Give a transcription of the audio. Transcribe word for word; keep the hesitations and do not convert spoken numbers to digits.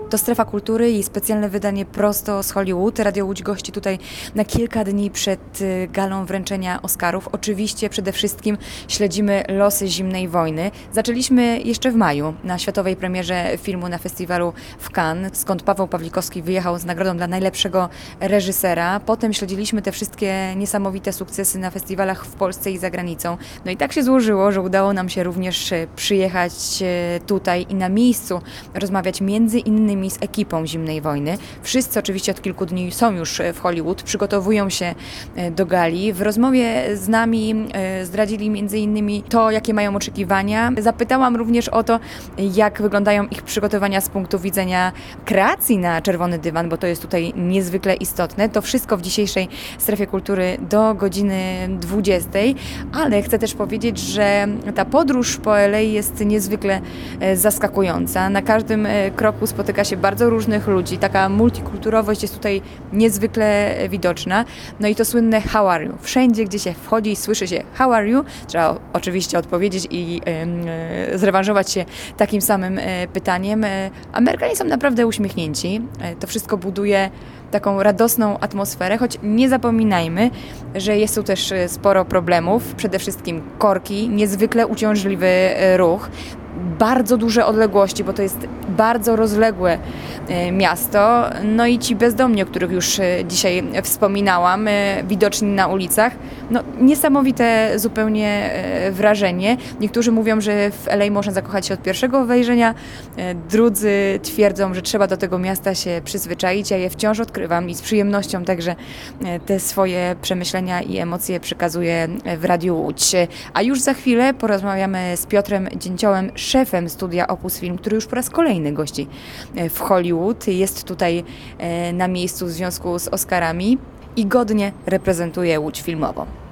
To Strefa Kultury i specjalne wydanie prosto z Hollywood. Radio Łódź gości tutaj na kilka dni przed galą wręczenia Oscarów. Oczywiście przede wszystkim śledzimy losy zimnej wojny. Zaczęliśmy jeszcze w maju na światowej premierze filmu na festiwalu w Cannes, skąd Paweł Pawlikowski wyjechał z nagrodą dla najlepszego reżysera. Potem śledziliśmy te wszystkie niesamowite sukcesy na festiwalach w Polsce i za granicą. No i tak się złożyło, że udało nam się również przyjechać tutaj i na miejscu rozmawiać między innymi z ekipą Zimnej Wojny. Wszyscy oczywiście od kilku dni są już w Hollywood, przygotowują się do gali. W rozmowie z nami zdradzili między innymi to, jakie mają oczekiwania. Zapytałam również o to, jak wyglądają ich przygotowania z punktu widzenia kreacji na czerwony dywan, bo to jest tutaj niezwykle istotne. To wszystko w dzisiejszej Strefie Kultury do godziny dwudziestej, ale chcę też powiedzieć, że ta podróż po L A jest niezwykle zaskakująca. Na każdym kroku spotyka się bardzo różnych ludzi. Taka multikulturowość jest tutaj niezwykle widoczna. No i to słynne how are you? Wszędzie, gdzie się wchodzi i słyszy się how are you, trzeba oczywiście odpowiedzieć i e, zrewanżować się takim samym e, pytaniem. E, Amerykanie są naprawdę uśmiechnięci. E, to wszystko buduje taką radosną atmosferę, choć nie zapominajmy, że jest tu też sporo problemów. Przede wszystkim korki, niezwykle uciążliwy ruch, bardzo duże odległości, bo to jest bardzo rozległe miasto. No i ci bezdomni, o których już dzisiaj wspominałam, widoczni na ulicach. No, niesamowite zupełnie wrażenie. Niektórzy mówią, że w L A można zakochać się od pierwszego wejrzenia. Drudzy twierdzą, że trzeba do tego miasta się przyzwyczaić. Ja je wciąż odkrywam i z przyjemnością także te swoje przemyślenia i emocje przekazuję w Radiu Łódź. A już za chwilę porozmawiamy z Piotrem Dzięciołem, szefem studia Opus Film, który już po raz kolejny gości w Hollywood. Jest tutaj na miejscu w związku z Oscarami i godnie reprezentuje Łódź filmową.